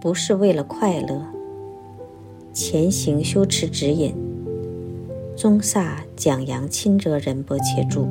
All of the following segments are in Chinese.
不是为了快乐。前行修持指引，宗萨讲扬钦哲仁波切著。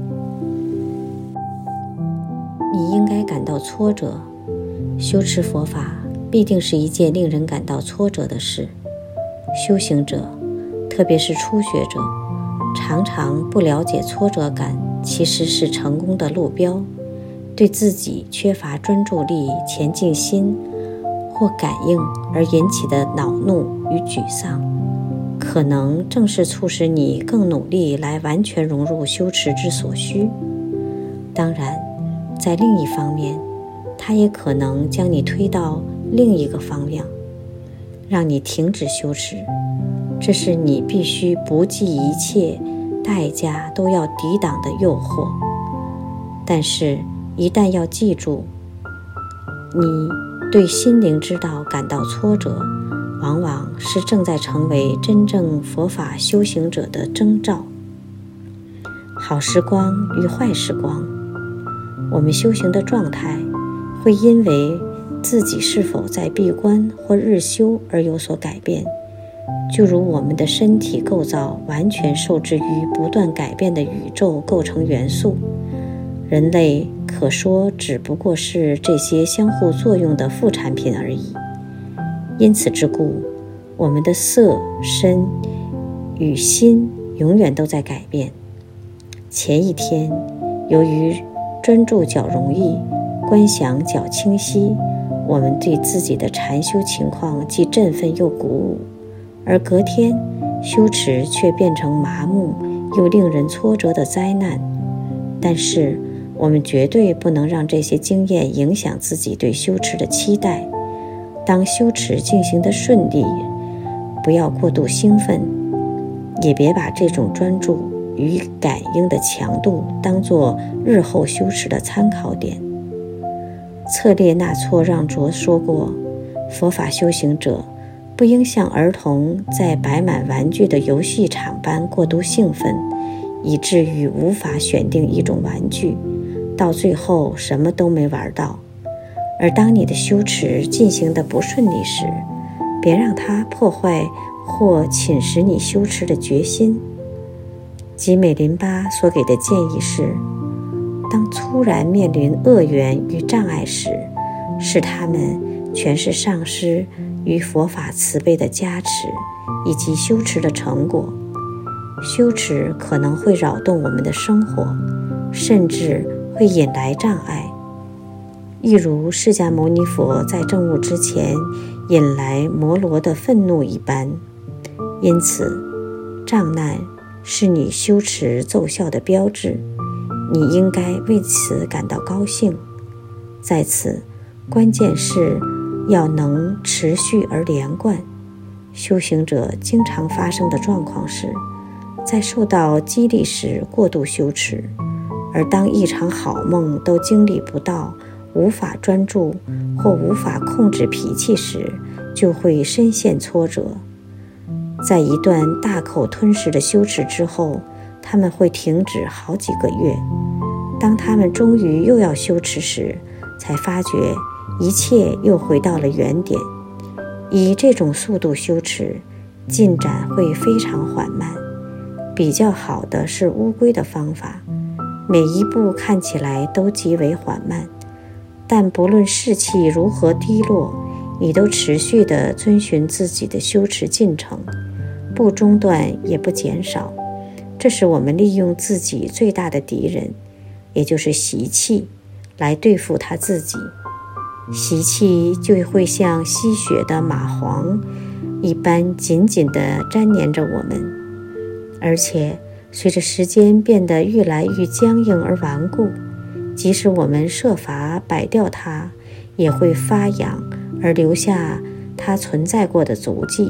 你应该感到挫折，修持佛法必定是一件令人感到挫折的事。修行者，特别是初学者，常常不了解挫折感其实是成功的路标，对自己缺乏专注力、前进心或感应而引起的恼怒与沮丧，可能正是促使你更努力来完全融入修持之所需。当然，在另一方面，它也可能将你推到另一个方向，让你停止修持。这是你必须不计一切代价都要抵挡的诱惑。但是一旦要记住，你对心灵之道感到挫折，往往是正在成为真正佛法修行者的征兆。好时光与坏时光，我们修行的状态会因为自己是否在闭关或日修而有所改变，就如我们的身体构造完全受制于不断改变的宇宙构成元素，人类可说只不过是这些相互作用的副产品而已。因此之故，我们的色、身与心永远都在改变。前一天，由于专注较容易，观想较清晰，我们对自己的禅修情况既振奋又鼓舞，而隔天修持却变成麻木又令人挫折的灾难。但是我们绝对不能让这些经验影响自己对修持的期待。当修持进行得顺利，不要过度兴奋，也别把这种专注与感应的强度当作日后修持的参考点。策列那措让卓说过，佛法修行者不应像儿童在摆满玩具的游戏场般过度兴奋，以至于无法选定一种玩具，到最后什么都没玩到。而当你的修持进行得不顺利时，别让它破坏或侵蚀你修持的决心。吉美林巴所给的建议是，当突然面临恶缘与障碍时，使它们全是上师与佛法慈悲的加持以及修持的成果。修持可能会扰动我们的生活，甚至会引来障碍，一如释迦牟尼佛在证悟之前引来摩罗的愤怒一般。因此，障难是你修持奏效的标志，你应该为此感到高兴。在此，关键是要能持续而连贯。修行者经常发生的状况是，在受到激励时过度修持，而当一场好梦都经历不到，无法专注或无法控制脾气时，就会深陷挫折。在一段大口吞食的修持之后，他们会停止好几个月。当他们终于又要修持时，才发觉一切又回到了原点。以这种速度修持，进展会非常缓慢。比较好的是乌龟的方法，每一步看起来都极为缓慢，但不论士气如何低落，你都持续地遵循自己的修持进程，不中断也不减少。这是我们利用自己最大的敌人，也就是习气，来对付他自己。习气就会像吸血的蚂蟥一般紧紧地粘连着我们，而且随着时间变得越来越僵硬而顽固，即使我们设法摆掉它，也会发痒而留下它存在过的足迹。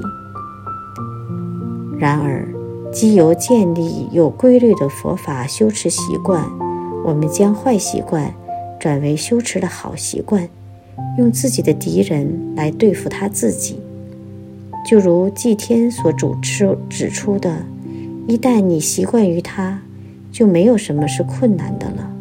然而，基由建立有规律的佛法修持习惯，我们将坏习惯转为修持的好习惯，用自己的敌人来对付他自己。就如祭天所指出的，一旦你习惯于它，就没有什么是困难的了。